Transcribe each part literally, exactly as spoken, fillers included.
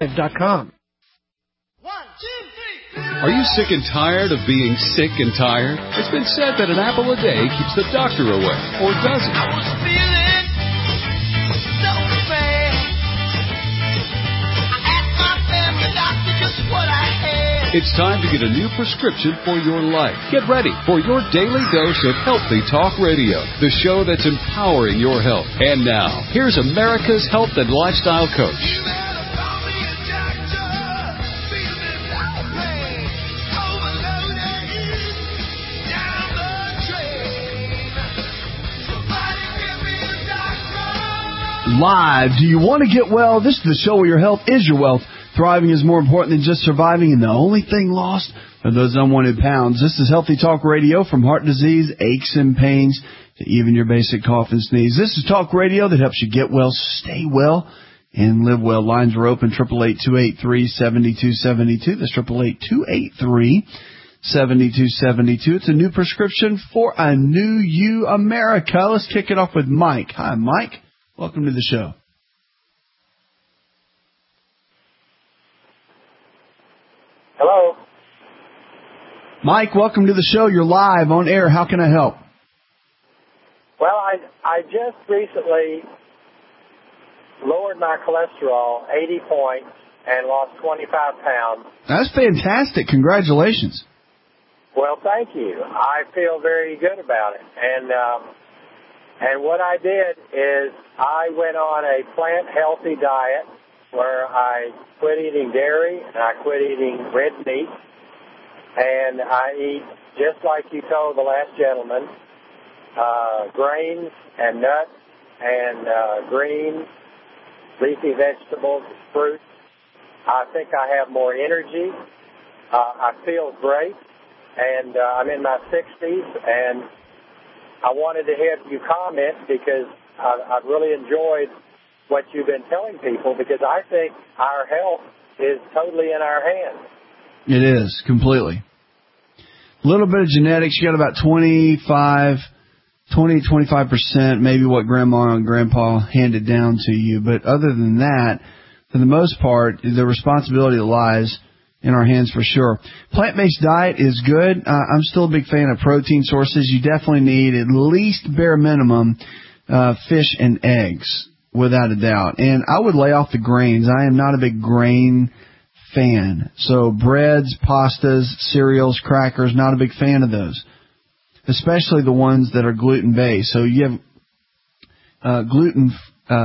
dot com. Are you sick and tired of being sick and tired? It's been said that an apple a day keeps the doctor away, or does it? I was feeling so bad. I asked my family doctor just what I had. It's time to get a new prescription for your life. Get ready for your daily dose of Healthy Talk Radio, the show that's empowering your health. And now, here's America's health and lifestyle coach, Live. Do you want to get well? This is the show where your health is your wealth. Thriving is more important than just surviving, and the only thing lost are those unwanted pounds. This is Healthy Talk Radio, from heart disease, aches and pains, to even your basic cough and sneeze. This is Talk Radio that helps you get well, stay well, and live well. Lines are open, eight eight eight, two eight three, seven two seven two. That's eight eight eight, two eight three, seven two seven two. It's a new prescription for a new you, America. Let's kick it off with Mike. Hi, Mike. Welcome to the show. Hello. Mike, welcome to the show. You're live on air. How can I help? Well, I I just recently lowered my cholesterol eighty points and lost twenty-five pounds. That's fantastic. Congratulations. Well, thank you. I feel very good about it. And um, and what I did is I went on a plant-healthy diet where I quit eating dairy and I quit eating red meat. And I eat, just like you told the last gentleman, uh, grains and nuts and uh, greens, leafy vegetables, fruits. I think I have more energy. Uh, I feel great. And uh, I'm in my sixties, and I wanted to have you comment because I, I've really enjoyed what you've been telling people, because I think our health is totally in our hands. It is, completely. A little bit of genetics. You got about twenty-five, twenty, twenty-five percent, maybe what grandma and grandpa handed down to you. But other than that, for the most part, the responsibility lies in our hands for sure. Plant-based diet is good. Uh, I'm still a big fan of protein sources. You definitely need at least bare minimum uh, fish and eggs, without a doubt. And I would lay off the grains. I am not a big grain fan. So breads, pastas, cereals, crackers, not a big fan of those, especially the ones that are gluten-based. So you have uh, gluten-based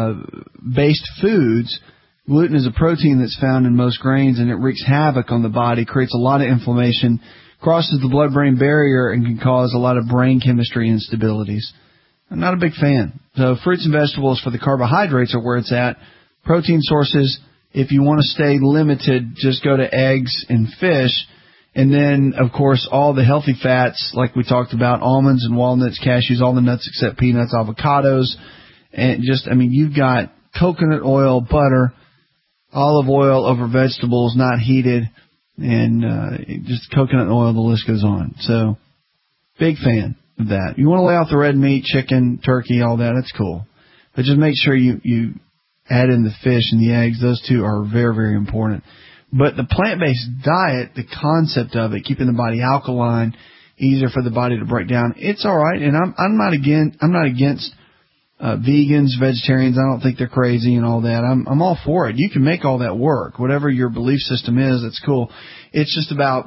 uh, foods. Gluten is a protein that's found in most grains, and it wreaks havoc on the body, creates a lot of inflammation, crosses the blood-brain barrier, and can cause a lot of brain chemistry instabilities. I'm not a big fan. So fruits and vegetables for the carbohydrates are where it's at. Protein sources, if you want to stay limited, just go to eggs and fish. And then, of course, all the healthy fats, like we talked about, almonds and walnuts, cashews, all the nuts except peanuts, avocados. And just, I mean, you've got coconut oil, butter, olive oil over vegetables, not heated, and uh, just coconut oil, the list goes on. So, big fan of that. You want to lay off the red meat, chicken, turkey, all that, that's cool. But just make sure you, you add in the fish and the eggs. Those two are very, very important. But the plant-based diet, the concept of it, keeping the body alkaline, easier for the body to break down, it's all right. And I'm, I'm not against, I'm not against Uh, vegans, vegetarians. I don't think they're crazy and all that. I'm I'm all for it. You can make all that work. Whatever your belief system is, that's cool. It's just about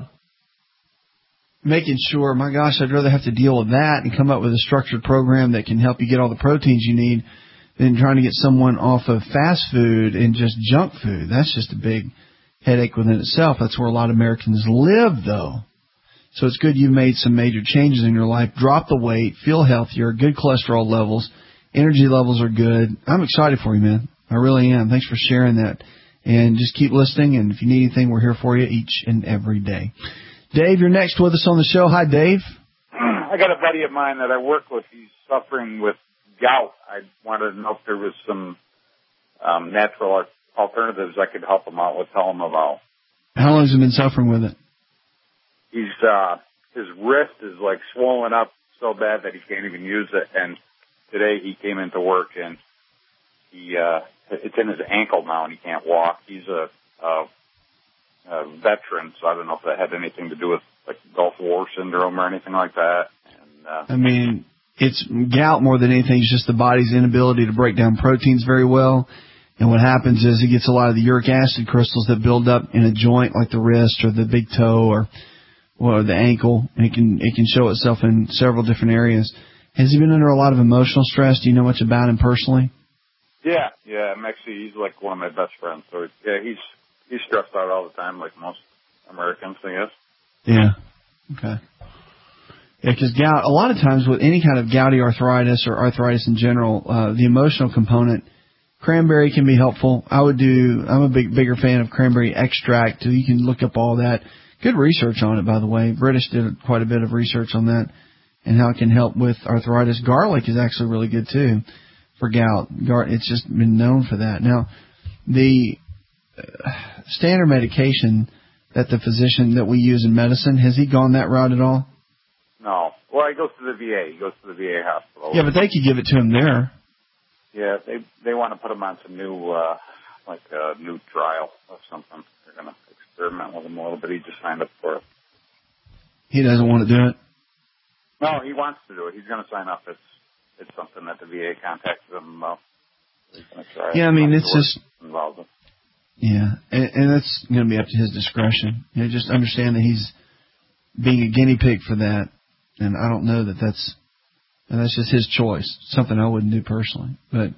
making sure, my gosh, I'd rather have to deal with that and come up with a structured program that can help you get all the proteins you need than trying to get someone off of fast food and just junk food. That's just a big headache within itself. That's where a lot of Americans live, though. So it's good you made some major changes in your life. Drop the weight, feel healthier, good cholesterol levels. Energy levels are good. I'm excited for you, man. I really am. Thanks for sharing that. And just keep listening, and if you need anything, we're here for you each and every day. Dave, you're next with us on the show. Hi, Dave. I got a buddy of mine that I work with. He's suffering with gout. I wanted to know if there was some um, natural alternatives I could help him out with, tell him about. How long has he been suffering with it? He's uh, his wrist is like swollen up so bad that he can't even use it, and today he came into work and he uh, it's in his ankle now and he can't walk. He's a uh, uh, veteran, so I don't know if that had anything to do with like Gulf War syndrome or anything like that. And, uh, I mean, it's gout more than anything. It's just the body's inability to break down proteins very well. And what happens is it gets a lot of the uric acid crystals that build up in a joint like the wrist or the big toe or, or the ankle. And it can, it can show itself in several different areas. Has he been under a lot of emotional stress? Do you know much about him personally? Yeah, yeah. I'm actually, he's like one of my best friends. So, yeah, he's he's stressed out all the time like most Americans, I guess. Yeah. Okay. Yeah, because gout, a lot of times with any kind of gouty arthritis or arthritis in general, uh, the emotional component, cranberry can be helpful. I would do, I'm a big, bigger fan of cranberry extract. You can look up all that. Good research on it, by the way. British did quite a bit of research on that and how it can help with arthritis. Garlic is actually really good, too, for gout. Gar- it's just been known for that. Now, the uh, standard medication that the physician that we use in medicine, has he gone that route at all? No. Well, he goes to the V A. He goes to the V A hospital. Yeah, but they could give it to him there. Yeah, they they want to put him on some new, uh, like a new trial or something. They're going to experiment with him a little bit. He just signed up for it. He doesn't want to do it? No, he wants to do it. He's going to sign up. It's it's something that the V A contacted him about. He's going to try. Yeah, I mean, it's just involved with. Yeah, and, and that's going to be up to his discretion. You know, just understand that he's being a guinea pig for that, and I don't know that that's and that's just his choice. Something I wouldn't do personally, but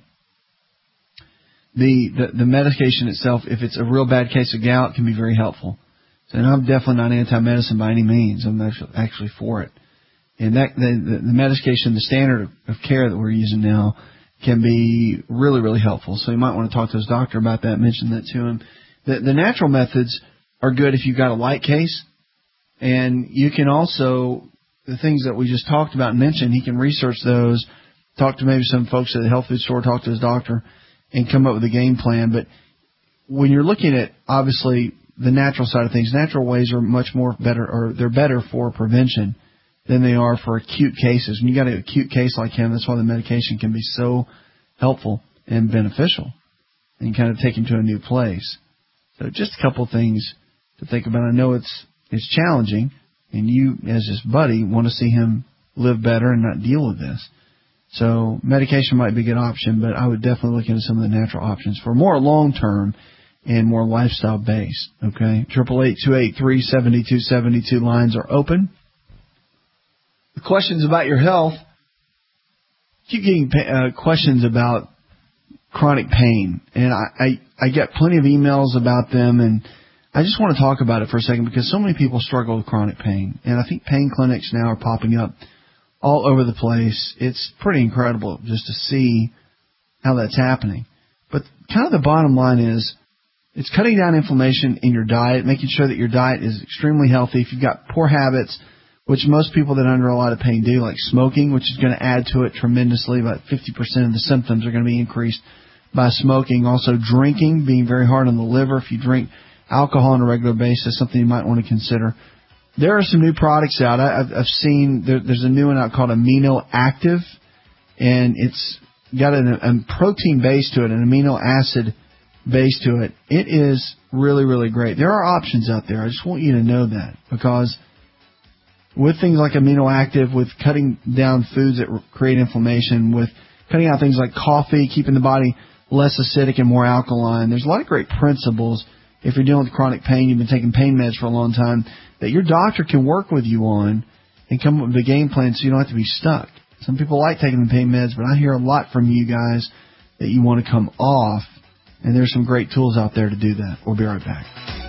the, the the medication itself, if it's a real bad case of gout, can be very helpful. And I'm definitely not anti-medicine by any means. I'm actually, actually for it. And that the, the, the medication, the standard of, of care that we're using now, can be really, really helpful. So you might want to talk to his doctor about that, mention that to him. The, the natural methods are good if you've got a light case. And you can also, the things that we just talked about and mentioned, he can research those, talk to maybe some folks at the health food store, talk to his doctor, and come up with a game plan. But when you're looking at, obviously, the natural side of things, natural ways are much more better, or they're better for prevention than they are for acute cases. When you got an acute case like him, that's why the medication can be so helpful and beneficial and kind of take him to a new place. So just a couple things to think about. I know it's it's challenging, and you, as his buddy, want to see him live better and not deal with this. So medication might be a good option, but I would definitely look into some of the natural options for more long-term and more lifestyle-based. Okay? triple eight, two eight three, seven two seven two lines are open. The questions about your health, keep getting uh, questions about chronic pain, and I, I, I get plenty of emails about them, and I just want to talk about it for a second because so many people struggle with chronic pain, and I think pain clinics now are popping up all over the place. It's pretty incredible just to see how that's happening. But kind of the bottom line is it's cutting down inflammation in your diet, making sure that your diet is extremely healthy. If you've got poor habits, which most people that are under a lot of pain do, like smoking, which is going to add to it tremendously. About fifty percent of the symptoms are going to be increased by smoking. Also, drinking, being very hard on the liver. If you drink alcohol on a regular basis, something you might want to consider. There are some new products out. I, I've, I've seen there, there's a new one out called Amino Active, and it's got an, a protein base to it, an amino acid base to it. It is really, really great. There are options out there. I just want you to know that because with things like Amino Active, with cutting down foods that create inflammation, with cutting out things like coffee, keeping the body less acidic and more alkaline, there's a lot of great principles if you're dealing with chronic pain, you've been taking pain meds for a long time, that your doctor can work with you on and come up with a game plan so you don't have to be stuck. Some people like taking the pain meds, but I hear a lot from you guys that you want to come off, and there's some great tools out there to do that. We'll be right back.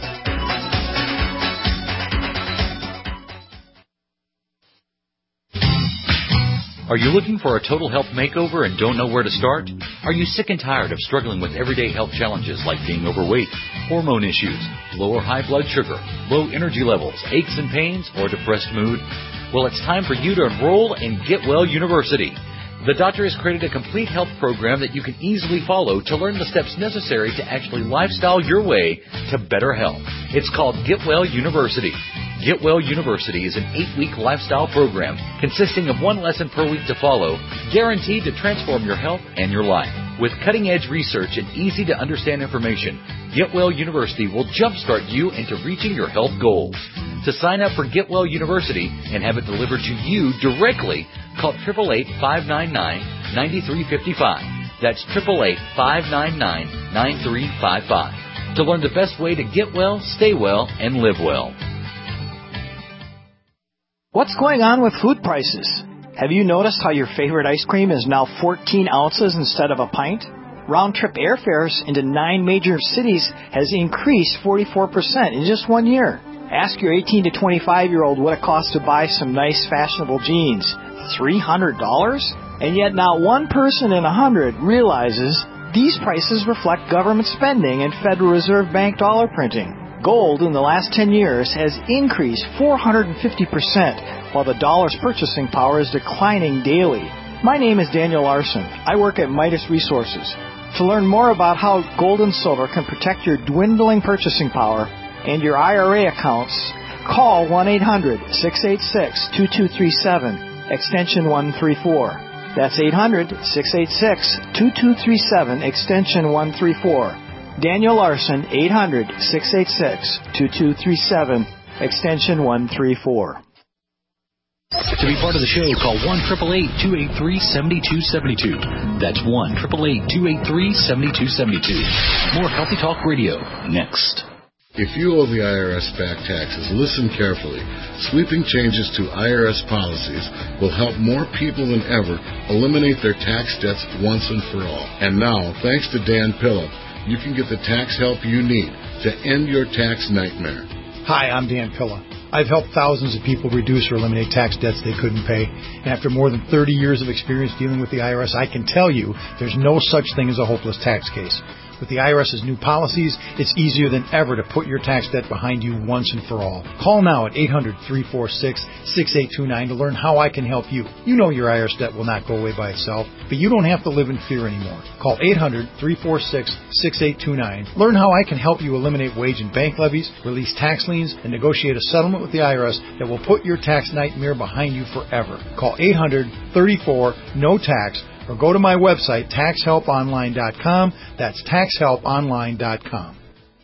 Are you looking for a total health makeover and don't know where to start? Are you sick and tired of struggling with everyday health challenges like being overweight, hormone issues, low or high blood sugar, low energy levels, aches and pains, or depressed mood? Well, it's time for you to enroll in Get Well University. The doctor has created a complete health program that you can easily follow to learn the steps necessary to actually lifestyle your way to better health. It's called Get Well University. Get Well University is an eight-week lifestyle program consisting of one lesson per week to follow, guaranteed to transform your health and your life. With cutting-edge research and easy-to-understand information, Get Well University will jumpstart you into reaching your health goals. To sign up for Get Well University and have it delivered to you directly, call eight eight eight, five nine nine, nine three five five. That's eight eight eight, five nine nine, nine three five five. To learn the best way to get well, stay well, and live well. What's going on with food prices? Have you noticed how your favorite ice cream is now fourteen ounces instead of a pint? Round-trip airfares into nine major cities has increased forty-four percent in just one year. Ask your eighteen to twenty-five-year-old what it costs to buy some nice, fashionable jeans. three hundred dollars? And yet not one person in a hundred realizes these prices reflect government spending and Federal Reserve Bank dollar printing. Gold in the last ten years has increased four hundred fifty percent, while the dollar's purchasing power is declining daily. My name is Daniel Larson. I work at Midas Resources. To learn more about how gold and silver can protect your dwindling purchasing power and your I R A accounts, call one eight hundred, six eight six, two two three seven, extension one three four. That's eight hundred, six eight six, two two three seven, extension one three four. Daniel Larson, eight hundred, six eight six, two two three seven, extension one three four. To be part of the show, call one eight eight eight, two eight three, seven two seven two. That's one eight eight eight, two eight three, seven two seven two. More Healthy Talk Radio next. If you owe the I R S back taxes, listen carefully. Sweeping changes to I R S policies will help more people than ever eliminate their tax debts once and for all. And now, thanks to Dan Pilla, you can get the tax help you need to end your tax nightmare. Hi, I'm Dan Pilla. I've helped thousands of people reduce or eliminate tax debts they couldn't pay. And after more than thirty years of experience dealing with the I R S, I can tell you there's no such thing as a hopeless tax case. With the I R S's new policies, it's easier than ever to put your tax debt behind you once and for all. Call now at eight hundred, three four six, six eight two nine to learn how I can help you. You know your I R S debt will not go away by itself, but you don't have to live in fear anymore. Call eight hundred, three four six, six eight two nine. Learn how I can help you eliminate wage and bank levies, release tax liens, and negotiate a settlement with the I R S that will put your tax nightmare behind you forever. Call eight hundred, thirty-four, no tax or go to my website, tax help online dot com. That's tax help online dot com.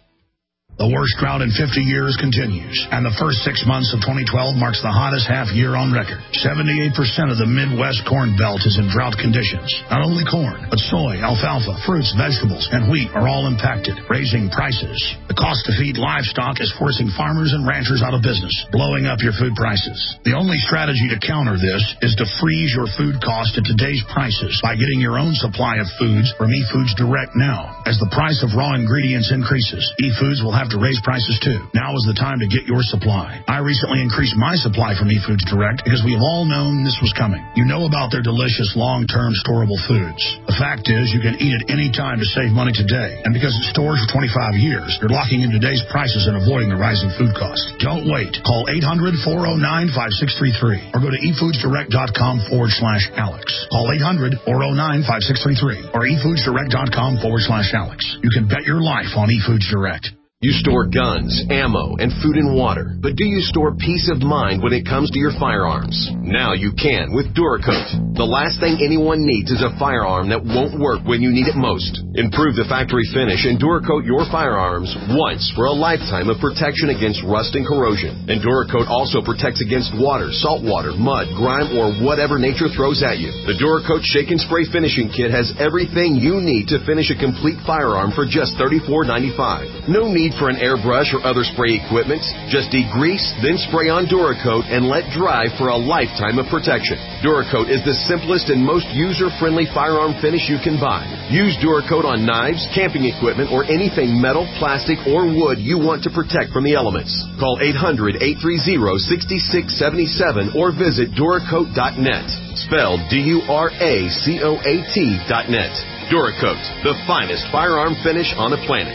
The worst drought in fifty years continues, and the first six months of twenty twelve marks the hottest half year on record. seventy-eight percent of the Midwest corn belt is in drought conditions. Not only corn, but soy, alfalfa, fruits, vegetables, and wheat are all impacted, raising prices. The cost to feed livestock is forcing farmers and ranchers out of business, blowing up your food prices. The only strategy to counter this is to freeze your food cost at today's prices by getting your own supply of foods from eFoods Direct now. As the price of raw ingredients increases, eFoods will have to raise prices too. Now is the time to get your supply. I recently increased my supply from eFoods Direct because we have all known this was coming. You know about their delicious long-term storable foods. The fact is you can eat it any time to save money today. And because it stores for twenty-five years, you're locking in today's prices and avoiding the rising food costs. Don't wait. Call eight hundred, four oh nine, five six three three or go to efoodsdirect.com forward slash Alex. Call eight hundred, four oh nine, five six three three or efoodsdirect.com forward slash Alex. You can bet your life on eFoods Direct. You store guns, ammo, and food and water, but do you store peace of mind when it comes to your firearms? Now you can with Duracoat. The last thing anyone needs is a firearm that won't work when you need it most. Improve the factory finish and Duracoat your firearms once for a lifetime of protection against rust and corrosion. And Duracoat also protects against water, salt water, mud, grime, or whatever nature throws at you. The Duracoat Shake and Spray Finishing Kit has everything you need to finish a complete firearm for just thirty-four ninety-five. No need for an airbrush or other spray equipment. Just degrease, then spray on Duracoat and let dry for a lifetime of protection. Duracoat is the simplest and most user-friendly firearm finish you can buy. Use Duracoat on knives, camping equipment, or anything metal, plastic, or wood you want to protect from the elements. Call eight hundred, eight three zero, six six seven seven or visit Duracoat dot net. Spelled D U R A C O A T dot net. Duracoat, the finest firearm finish on the planet.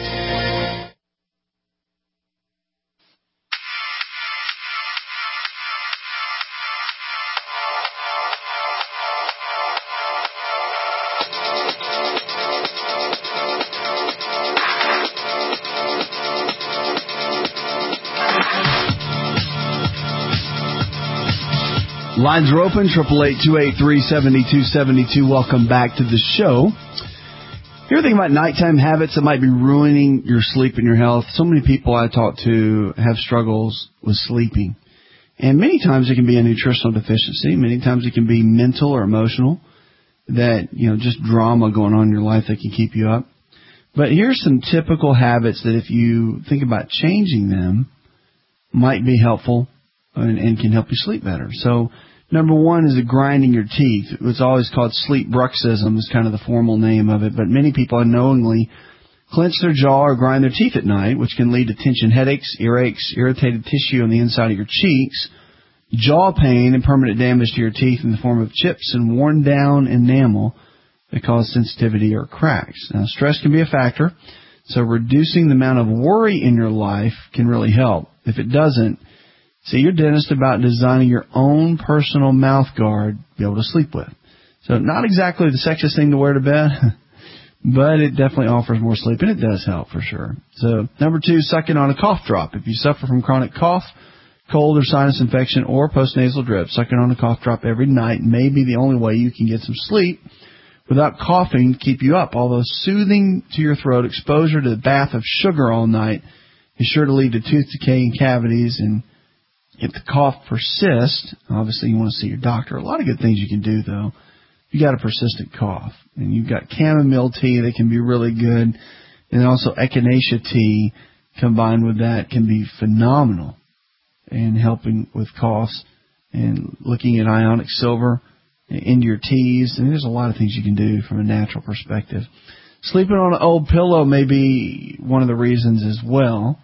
Lines are open, eight eight eight, two eight three, seven two seven two. Welcome back to the show. You're thinking about nighttime habits that might be ruining your sleep and your health. So many people I talk to have struggles with sleeping. And many times it can be a nutritional deficiency. Many times it can be mental or emotional, that, you know, just drama going on in your life that can keep you up. But here's some typical habits that if you think about changing them might be helpful and, and can help you sleep better. So number one is the grinding your teeth. It's always called sleep bruxism is kind of the formal name of it. But many people unknowingly clench their jaw or grind their teeth at night, which can lead to tension headaches, earaches, irritated tissue on the inside of your cheeks, jaw pain, and permanent damage to your teeth in the form of chips and worn down enamel that cause sensitivity or cracks. Now, stress can be a factor, so reducing the amount of worry in your life can really help. If it doesn't, see your dentist about designing your own personal mouth guard to be able to sleep with. So not exactly the sexiest thing to wear to bed, but it definitely offers more sleep, and it does help for sure. So number two, sucking on a cough drop. If you suffer from chronic cough, cold or sinus infection, or postnasal drip, sucking on a cough drop every night may be the only way you can get some sleep without coughing to keep you up. Although soothing to your throat, exposure to the bath of sugar all night is sure to lead to tooth decay and cavities. And if the cough persists, obviously you want to see your doctor. A lot of good things you can do, though. If you got a persistent cough, and you've got chamomile tea that can be really good, and also echinacea tea combined with that can be phenomenal in helping with coughs. And looking at ionic silver into your teas, and there's a lot of things you can do from a natural perspective. Sleeping on an old pillow may be one of the reasons as well.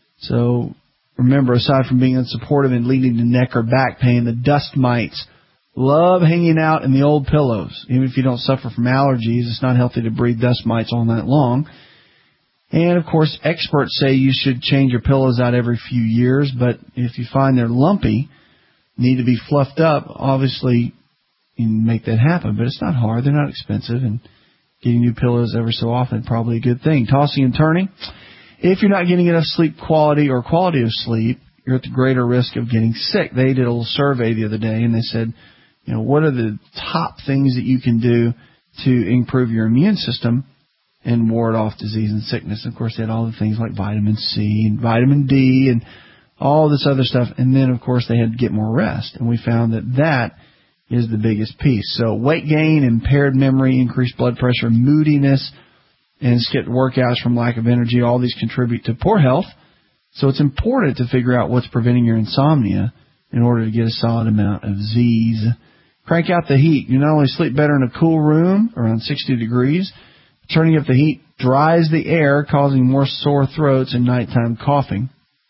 So remember, aside from being unsupportive and leading to neck or back pain, the dust mites love hanging out in the old pillows. Even if you don't suffer from allergies, it's not healthy to breathe dust mites all night long. And, of course, experts say you should change your pillows out every few years, but if you find they're lumpy, need to be fluffed up, obviously you can make that happen. But it's not hard. They're not expensive, and getting new pillows every so often is probably a good thing. Tossing and turning. If you're not getting enough sleep quality or quality of sleep, you're at the greater risk of getting sick. They did a little survey the other day, and they said, you know, what are the top things that you can do to improve your immune system and ward off disease and sickness? Of course, they had all the things like vitamin C and vitamin D and all this other stuff. And then, of course, they had to get more rest. And we found that that is the biggest piece. So weight gain, impaired memory, increased blood pressure, moodiness, and skipped workouts from lack of energy, all these contribute to poor health. So it's important to figure out what's preventing your insomnia in order to get a solid amount of Z's. Crank out the heat. You not only sleep better in a cool room, around sixty degrees, turning up the heat dries the air, causing more sore throats and nighttime coughing.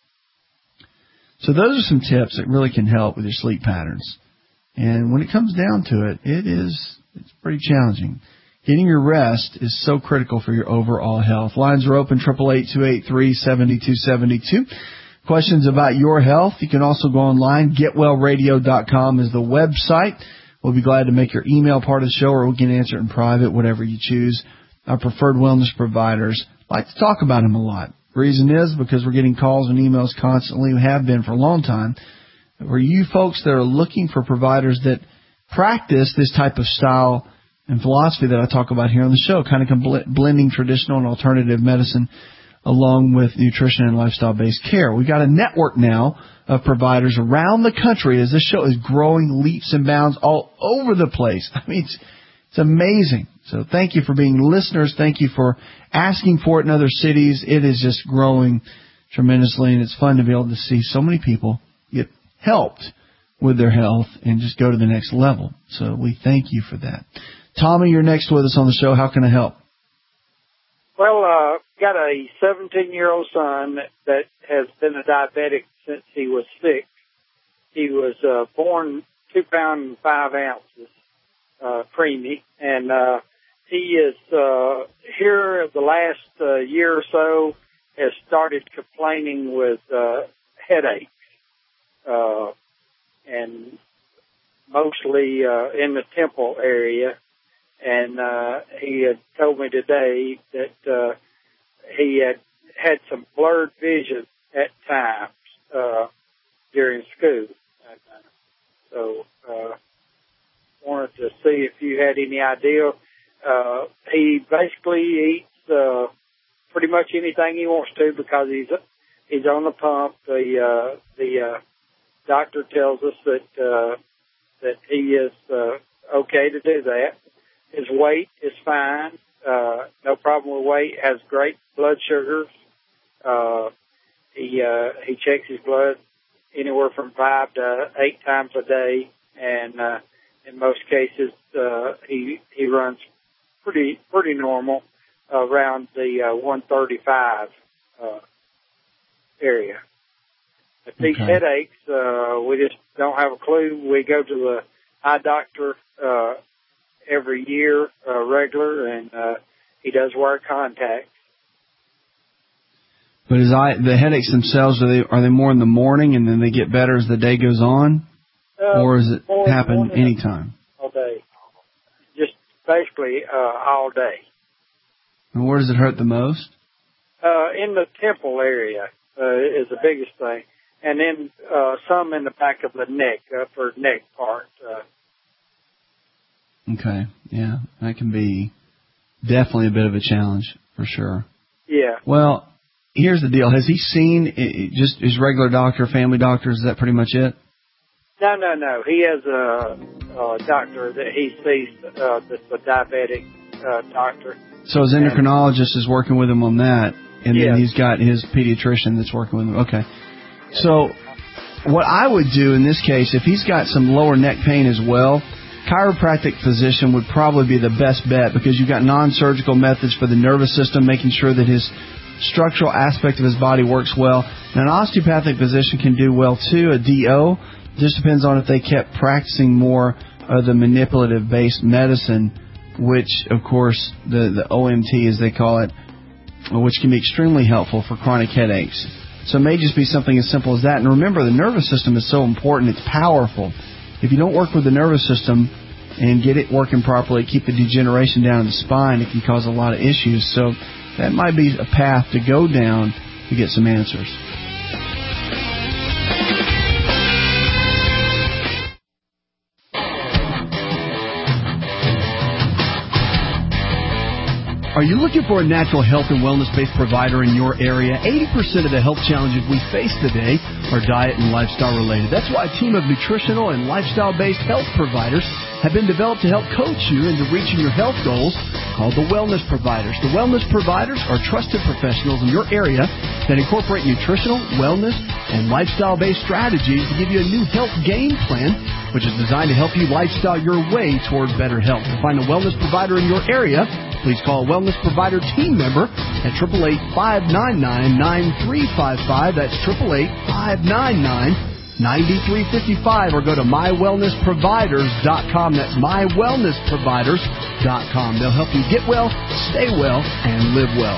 So those are some tips that really can help with your sleep patterns. And when it comes down to it, it is it's pretty challenging. Getting your rest is so critical for your overall health. Lines are open, eight eight eight, two eight three, seven two seven two. Questions about your health, you can also go online. get well radio dot com is the website. We'll be glad to make your email part of the show, or we can answer it in private, whatever you choose. Our preferred wellness providers like to talk about them a lot. The reason is because we're getting calls and emails constantly. We have been for a long time. For you folks that are looking for providers that practice this type of style and philosophy that I talk about here on the show, kind of blending traditional and alternative medicine along with nutrition and lifestyle-based care. We've got a network now of providers around the country as this show is growing leaps and bounds all over the place. I mean, it's, it's amazing. So thank you for being listeners. Thank you for asking for it in other cities. It is just growing tremendously, and it's fun to be able to see so many people get helped with their health and just go to the next level. So we thank you for that. Tommy, you're next with us on the show. How can I help? Well, uh, got a seventeen-year-old son that, that has been a diabetic since he was six. He was uh, born two pounds and five ounces, uh, preemie, and uh, he is uh, here the last uh, year or so has started complaining with uh, headaches, uh, and mostly uh, in the temple area. And uh, he had told me today that uh, he had had some blurred vision at times uh, during school. So uh, wanted to see if you had any idea. uh, he basically eats uh, pretty much anything he wants to because he's he's on the pump. The uh, the uh, doctor tells us that uh, that he is uh, okay to do that. His weight is fine. Uh, no problem with weight. Has great blood sugars. Uh, he uh, he checks his blood anywhere from five to eight times a day, and uh, in most cases uh, he he runs pretty pretty normal around the uh, one thirty-five uh, area. But these Okay. headaches, uh, we just don't have a clue. We go to the eye doctor uh, every year, uh, regular, and uh, he does wear contacts. But his eye, the headaches themselves, are they are they more in the morning and then they get better as the day goes on, Uh, or does it more in the happen morning anytime? All day. Just basically uh, all day. And where does it hurt the most? Uh, in the temple area uh, is the biggest thing. And then uh, some in the back of the neck, upper neck part. Uh, Okay, yeah, that can be definitely a bit of a challenge for sure. yeah. Well, here's the deal: has he seen i- i- just his regular doctor, family doctor? Is that pretty much it? No, no, no. He has a, a doctor that he sees uh, that's a diabetic uh, doctor. So his endocrinologist is working with him on that, and Yeah. then he's got his pediatrician that's working with him. Okay. So what I would do in this case, if he's got some lower neck pain as well, chiropractic physician would probably be the best bet because you've got non-surgical methods for the nervous system, making sure that his structural aspect of his body works well. And an osteopathic physician can do well too, a D O. Just depends on if they kept practicing more of the manipulative-based medicine, which, of course, the, the O M T, as they call it, which can be extremely helpful for chronic headaches. So it may just be something as simple as that. And remember, the nervous system is so important. It's powerful. If you don't work with the nervous system and get it working properly, keep the degeneration down in the spine, it can cause a lot of issues. So that might be a path to go down to get some answers. Are you looking for a natural health and wellness-based provider in your area? eighty percent of the health challenges we face today are diet and lifestyle related. That's why a team of nutritional and lifestyle-based health providers have been developed to help coach you into reaching your health goals, called the Wellness Providers. The Wellness Providers are trusted professionals in your area that incorporate nutritional, wellness, and lifestyle-based strategies to give you a new health game plan, which is designed to help you lifestyle your way toward better health. To find a wellness provider in your area, please call a Wellness Provider team member at eight eight eight, five nine nine, nine three five five. That's eight eight eight, five nine nine, nine three five five. Or go to my wellness providers dot com. That's my wellness providers dot com. They'll help you get well, stay well, and live well.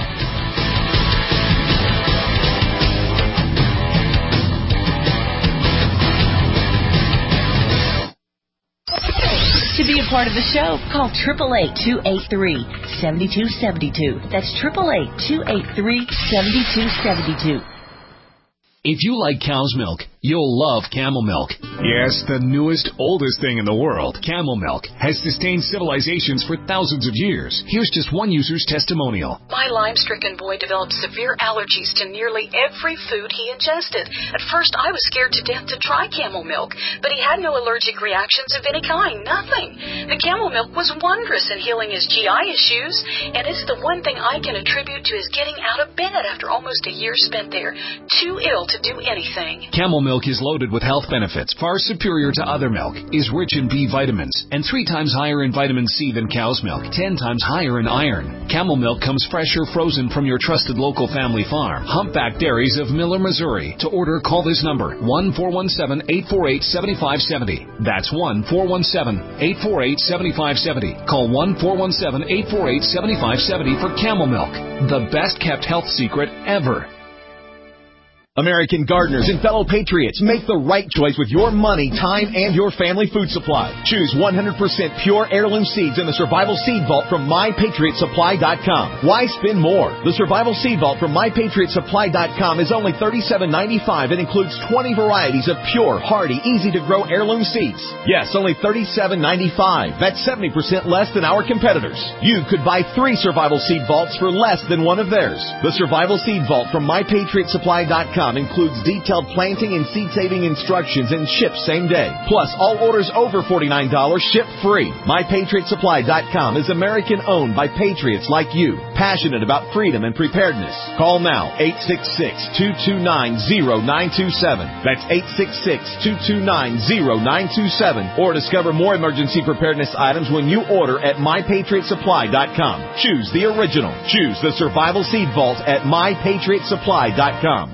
To be a part of the show, call eight eight eight, two eight three, seven two seven two. That's eight eight eight, two eight three, seven two seven two. If you like cow's milk, you'll love Camel Milk. Yes, the newest, oldest thing in the world, Camel Milk, has sustained civilizations for thousands of years. Here's just one user's testimonial. My Lyme-stricken boy developed severe allergies to nearly every food he ingested. At first, I was scared to death to try Camel Milk, but he had no allergic reactions of any kind, nothing. The Camel Milk was wondrous in healing his G I issues, and it's the one thing I can attribute to his getting out of bed after almost a year spent there, too ill to do anything. Camel Milk is loaded with health benefits far superior to other milk, is rich in B vitamins, and three times higher in vitamin C than cow's milk, ten times higher in iron. Camel Milk comes fresh or frozen from your trusted local family farm. Humpback Dairies of Miller, Missouri. To order, call this number, one four one seven, eight four eight, seven five seven zero. That's one four one seven, eight four eight, seven five seven zero. Call one four one seven, eight four eight, seven five seven zero for Camel Milk, the best kept health secret ever. American gardeners and fellow patriots, make the right choice with your money, time, and your family food supply. Choose one hundred percent pure heirloom seeds in the Survival Seed Vault from my patriot supply dot com. Why spend more? The Survival Seed Vault from my patriot supply dot com is only thirty-seven ninety-five and includes twenty varieties of pure, hardy, easy-to-grow heirloom seeds. Yes, only thirty-seven ninety-five. That's seventy percent less than our competitors. You could buy three Survival Seed Vaults for less than one of theirs. The Survival Seed Vault from my patriot supply dot com includes detailed planting and seed-saving instructions and ships same day. Plus, all orders over forty-nine dollars ship free. my patriot supply dot com is American-owned by patriots like you, passionate about freedom and preparedness. Call now, eight six six, two two nine, zero nine two seven. That's eight six six, two two nine, zero nine two seven. Or discover more emergency preparedness items when you order at my patriot supply dot com. Choose the original. Choose the Survival Seed Vault at my patriot supply dot com.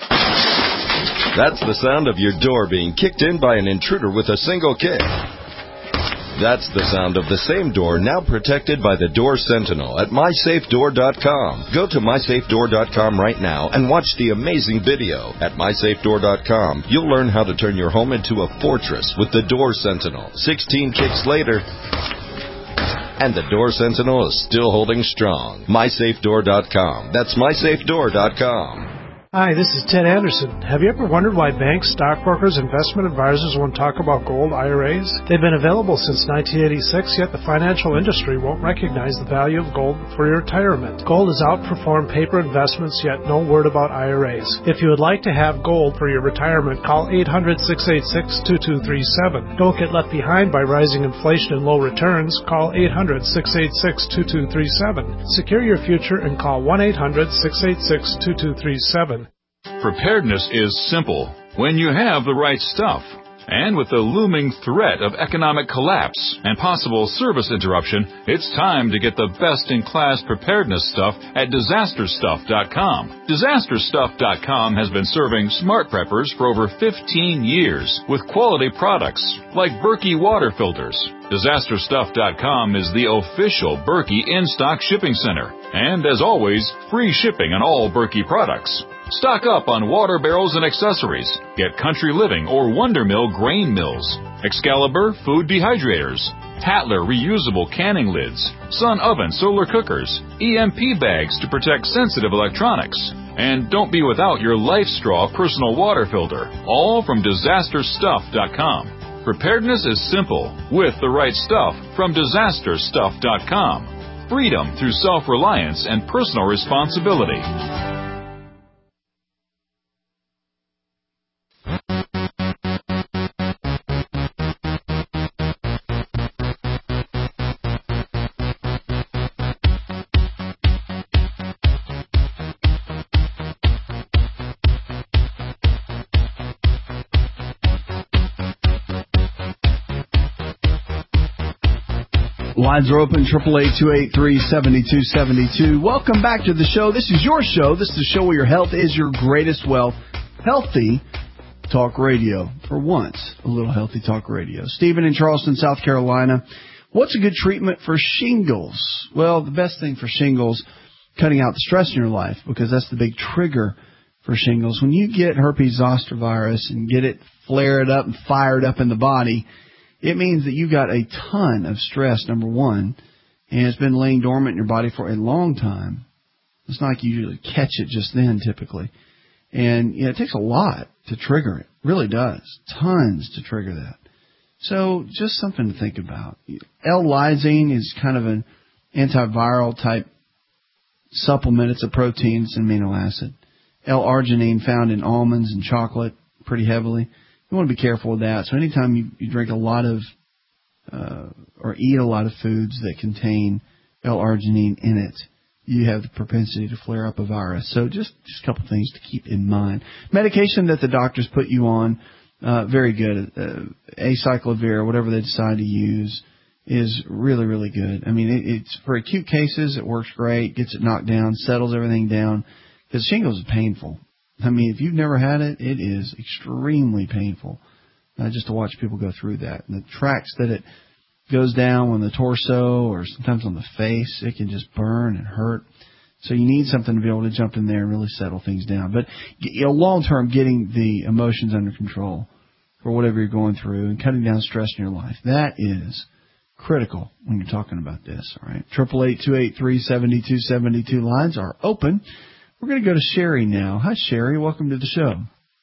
That's the sound of your door being kicked in by an intruder with a single kick. That's the sound of the same door now protected by the Door Sentinel at my safe door dot com. Go to my safe door dot com right now and watch the amazing video. At my safe door dot com, you'll learn how to turn your home into a fortress with the Door Sentinel. sixteen kicks later, and the Door Sentinel is still holding strong. my safe door dot com. That's my safe door dot com. Hi, this is Ted Anderson. Have you ever wondered why banks, stockbrokers, investment advisors won't talk about gold I R As? They've been available since nineteen eighty-six, yet the financial industry won't recognize the value of gold for your retirement. Gold has outperformed paper investments, yet no word about I R As. If you would like to have gold for your retirement, call eight hundred, six eight six, two two three seven. Don't get left behind by rising inflation and low returns. Call eight hundred, six eight six, two two three seven. Secure your future and call one eight hundred, six eight six, two two three seven. Preparedness is simple when you have the right stuff. And with the looming threat of economic collapse and possible service interruption, it's time to get the best-in-class preparedness stuff at disaster stuff dot com. disaster stuff dot com has been serving smart preppers for over fifteen years with quality products like Berkey water filters. disaster stuff dot com is the official Berkey in-stock shipping center. And as always, free shipping on all Berkey products. Stock up on water barrels and accessories. Get Country Living or Wonder Mill grain mills, Excalibur food dehydrators, Tatler reusable canning lids, Sun oven solar cookers, E M P bags to protect sensitive electronics. And don't be without your Life Straw personal water filter, all from disaster stuff dot com. Preparedness is simple with the right stuff from disaster stuff dot com. Freedom through self-reliance and personal responsibility. Lines are open, eight eight eight, two eight three, seven two seven two. Welcome back to the show. This is your show. This is the show where your health is your greatest wealth. Healthy Talk Radio. For once, a little Healthy Talk Radio. Stephen in Charleston, South Carolina. What's a good treatment for shingles? Well, the best thing for shingles, cutting out the stress in your life, because that's the big trigger for shingles. When you get herpes zoster virus and get it flared up and fired up in the body, it means that you got a ton of stress, number one, and it's been laying dormant in your body for a long time. It's not like you usually catch it just then, typically. And yeah, it takes a lot to trigger it. It really does. Tons to trigger that. So just something to think about. L-lysine is kind of an antiviral type supplement. It's a protein. It's an amino acid. L-arginine found in almonds and chocolate pretty heavily. You want to be careful with that. So anytime you, you drink a lot of uh, or eat a lot of foods that contain L-arginine in it, you have the propensity to flare up a virus. So just, just a couple things to keep in mind. Medication that the doctors put you on, uh, very good. Uh, acyclovir, whatever they decide to use, is really, really good. I mean, it, it's for acute cases, it works great, gets it knocked down, settles everything down, because shingles is painful. I mean, if you've never had it, it is extremely painful uh, just to watch people go through that. And the tracks that it goes down on the torso or sometimes on the face, it can just burn and hurt. So you need something to be able to jump in there and really settle things down. But, you know, long-term, getting the emotions under control for whatever you're going through and cutting down stress in your life, that is critical when you're talking about this, all right? Triple eight two eight three seven two seven two lines are open. We're going to go to Sherry now. Hi, Sherry. Welcome to the show.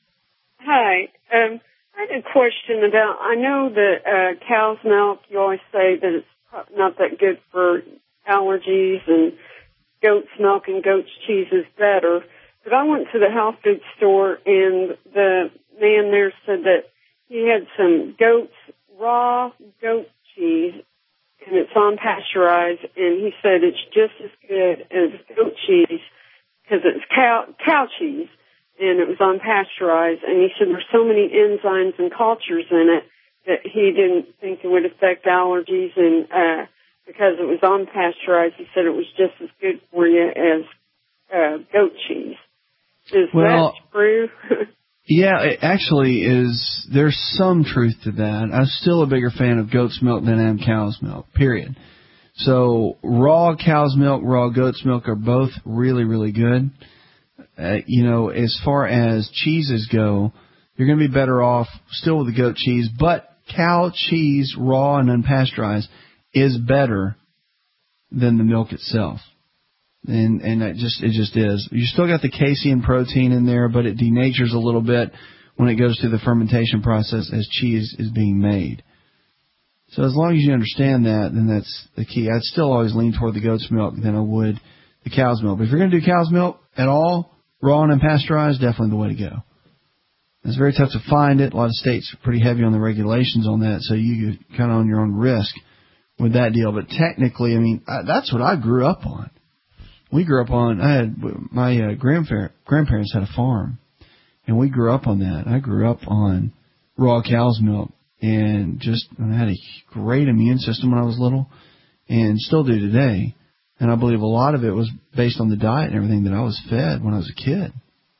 Hi. Um, I had a question about, I know that uh, cow's milk, you always say that it's not that good for allergies, and goat's milk and goat's cheese is better. But I went to the health food store, and the man there said that he had some goat's, raw goat cheese, and it's unpasteurized, and he said it's just as good as goat cheese because it's cow, cow cheese, and it was unpasteurized. And he said there's so many enzymes and cultures in it that he didn't think it would affect allergies, and uh, because it was unpasteurized, he said it was just as good for you as uh, goat cheese. Is well, that true? Yeah, it actually is. There's some truth to that. I'm still a bigger fan of goat's milk than I am cow's milk, period. So raw cow's milk, raw goat's milk are both really, really good. Uh, you know, as far as cheeses go, you're going to be better off still with the goat cheese, but cow cheese, raw and unpasteurized, is better than the milk itself. And and it just it just is. You still got the casein protein in there, but it denatures a little bit when it goes through the fermentation process as cheese is being made. So as long as you understand that, then that's the key. I'd still always lean toward the goat's milk than I would the cow's milk. But if you're going to do cow's milk at all, raw and unpasteurized, definitely the way to go. It's very tough to find it. A lot of states are pretty heavy on the regulations on that, so you kind of on your own risk with that deal. But technically, I mean, I, that's what I grew up on. We grew up on, I had, my uh, grandparents, grandparents had a farm, and we grew up on that. I grew up on raw cow's milk, and just, I had a great immune system when I was little, and still do today. And I believe a lot of it was based on the diet and everything that I was fed when I was a kid.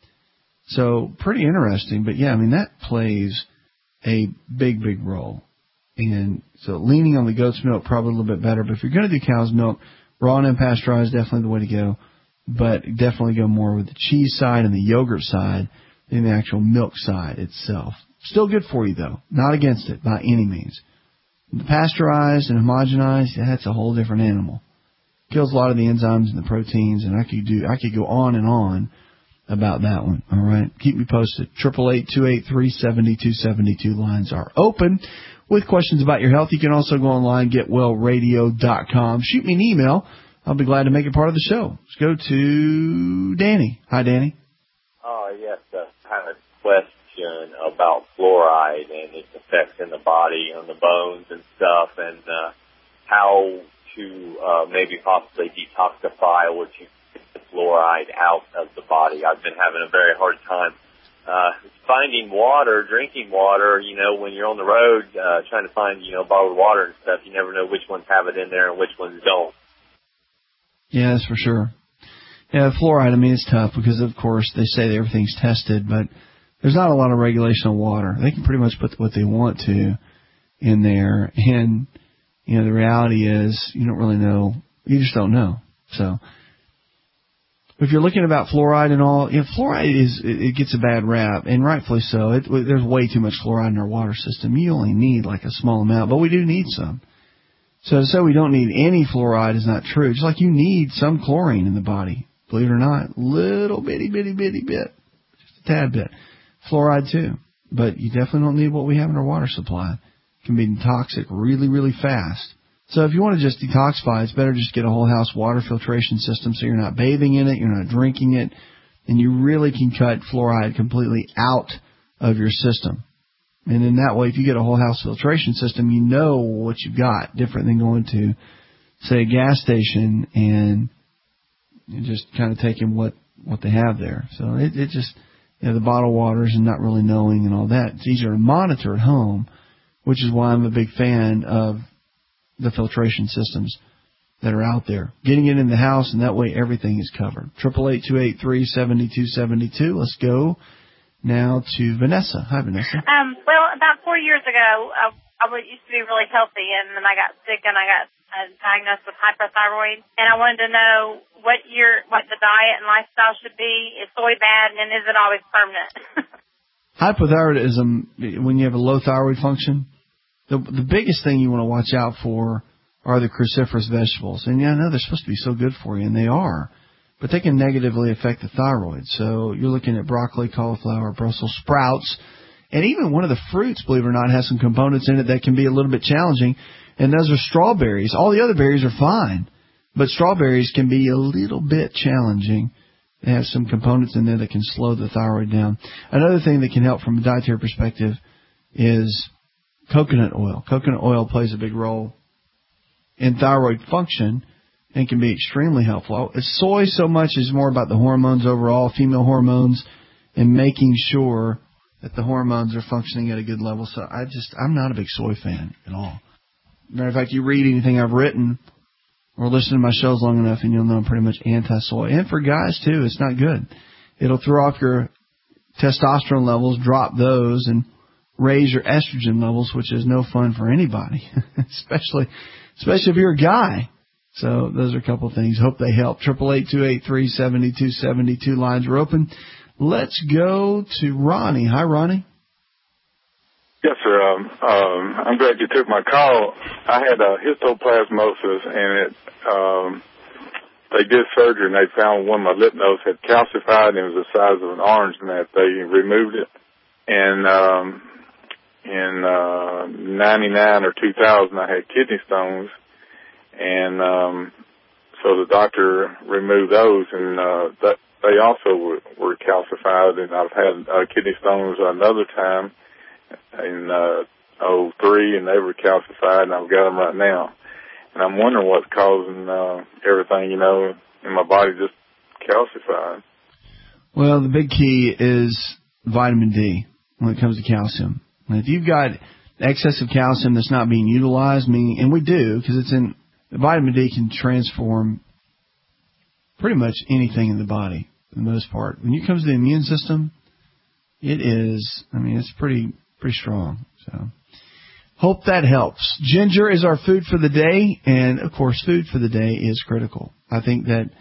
So, pretty interesting, but yeah, I mean, that plays a big, big role. And so, leaning on the goat's milk, probably a little bit better, but if you're going to do cow's milk, raw and unpasteurized, definitely the way to go, but definitely go more with the cheese side and the yogurt side than the actual milk side itself. Still good for you, though. Not against it by any means. The pasteurized and homogenized, that's a whole different animal. Kills a lot of the enzymes and the proteins, and I could do, I could go on and on about that one. All right, keep me posted. Triple eight two eight three seventy two seventy two lines are open. With questions about your health, you can also go online, get well radio dot com. Shoot me an email. I'll be glad to make it part of the show. Let's go to Danny. Hi, Danny. Oh, yes, I have a question about fluoride and its effects in the body, on the bones and stuff, and uh, how to uh, maybe possibly detoxify or to get the fluoride out of the body. I've been having a very hard time Uh, finding water, drinking water, you know, when you're on the road, uh, trying to find, you know, bottled water and stuff, you never know which ones have it in there and which ones don't. Yeah, that's for sure. Yeah, fluoride, I mean, it's tough because, of course, they say that everything's tested, but there's not a lot of regulation on water. They can pretty much put what they want to in there, and, you know, the reality is you don't really know. You just don't know. So if you're looking about fluoride and all, you know, fluoride is, it, it gets a bad rap, and rightfully so. It, there's way too much fluoride in our water system. You only need like a small amount, but we do need some. So to say we don't need any fluoride is not true. Just like you need some chlorine in the body, believe it or not, little bitty, bitty, bitty bit, just a tad bit. Fluoride too, but you definitely don't need what we have in our water supply. It can be toxic really, really fast. So if you want to just detoxify, it's better just get a whole house water filtration system so you're not bathing in it, you're not drinking it, and you really can cut fluoride completely out of your system. And in that way, if you get a whole house filtration system, you know what you've got, different than going to, say, a gas station and just kind of taking what, what they have there. So it, it just, you know, the bottled waters and not really knowing and all that. It's easier to monitor at home, which is why I'm a big fan of the filtration systems that are out there. Getting it in the house, and that way everything is covered. Triple eight two eight three seventy two seventy two. Let's go now to Vanessa. Hi, Vanessa. Um, well, about four years ago, I, I used to be really healthy, and then I got sick, and I got uh, diagnosed with hypothyroid, and I wanted to know what your what the diet and lifestyle should be. Is soy bad, and is it always permanent? Hypothyroidism, when you have a low thyroid function, the the biggest thing you want to watch out for are the cruciferous vegetables. And yeah, I know they're supposed to be so good for you, and they are, but they can negatively affect the thyroid. So you're looking at broccoli, cauliflower, Brussels sprouts, and even one of the fruits, believe it or not, has some components in it that can be a little bit challenging, and those are strawberries. All the other berries are fine, but strawberries can be a little bit challenging. They have some components in there that can slow the thyroid down. Another thing that can help from a dietary perspective is coconut oil. Coconut oil plays a big role in thyroid function and can be extremely helpful. Soy so much is more about the hormones overall, female hormones, and making sure that the hormones are functioning at a good level. So I just, I'm not a big soy fan at all. Matter of fact, you read anything I've written or listen to my shows long enough and you'll know I'm pretty much anti-soy. And for guys too, it's not good. It'll throw off your testosterone levels, drop those, and raise your estrogen levels, which is no fun for anybody, especially especially if you're a guy. So those are a couple of things. Hope they help. Triple eight two eight three seventy two seventy two lines are open. Let's go to Ronnie. Hi, Ronnie. Yes, sir. Um, um, I'm glad you took my call. I had a histoplasmosis, and it um, they did surgery, and they found one of my lymph nodes had calcified, and it was the size of an orange, and that they removed it. And um, in uh, ninety-nine or two thousand, I had kidney stones, and um, so the doctor removed those, and uh, that they also were, were calcified, and I've had uh, kidney stones another time in uh, oh three, and they were calcified, and I've got them right now. And I'm wondering what's causing uh, everything, you know, in my body just calcified. Well, the big key is vitamin D when it comes to calcium. And if you've got excessive calcium that's not being utilized, meaning, and we do, because it's in, vitamin D can transform pretty much anything in the body for the most part. When it comes to the immune system, it is, I mean, it's pretty pretty strong. So hope that helps. Ginger is our food for the day, and, of course, food for the day is critical. I think that,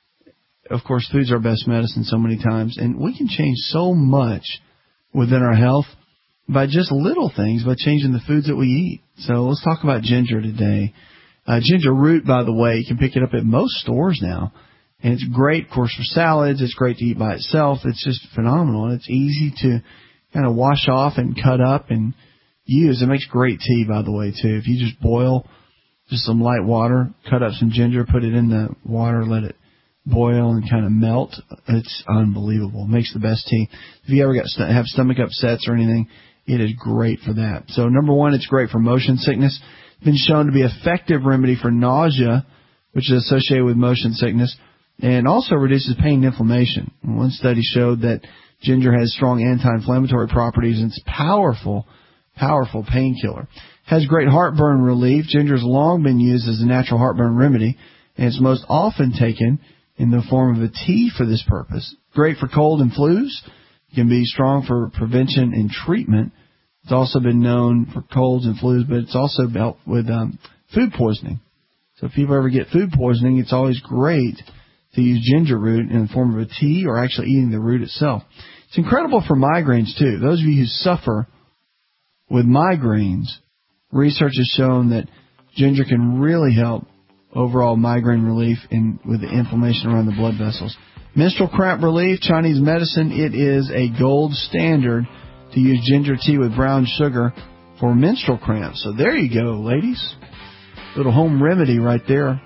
of course, food's our best medicine so many times, and we can change so much within our health by just little things, by changing the foods that we eat. So let's talk about ginger today. Uh, ginger root, by the way, you can pick it up at most stores now. And it's great, of course, for salads. It's great to eat by itself. It's just phenomenal. And it's easy to kind of wash off and cut up and use. It makes great tea, by the way, too. If you just boil just some light water, cut up some ginger, put it in the water, let it boil and kind of melt, it's unbelievable. It makes the best tea. If you ever got st- have stomach upsets or anything, it is great for that. So, number one, it's great for motion sickness. It's been shown to be an effective remedy for nausea, which is associated with motion sickness, and also reduces pain and inflammation. One study showed that ginger has strong anti-inflammatory properties, and it's powerful, powerful painkiller. Has great heartburn relief. Ginger has long been used as a natural heartburn remedy, and it's most often taken in the form of a tea for this purpose. Great for cold and flus. It can be strong for prevention and treatment. It's also been known for colds and flus, but it's also helped with um, food poisoning. So if people ever get food poisoning, it's always great to use ginger root in the form of a tea or actually eating the root itself. It's incredible for migraines, too. Those of you who suffer with migraines, research has shown that ginger can really help overall migraine relief and with the inflammation around the blood vessels. Menstrual cramp relief, Chinese medicine, it is a gold standard to use ginger tea with brown sugar for menstrual cramps. So there you go, ladies. Little home remedy right there.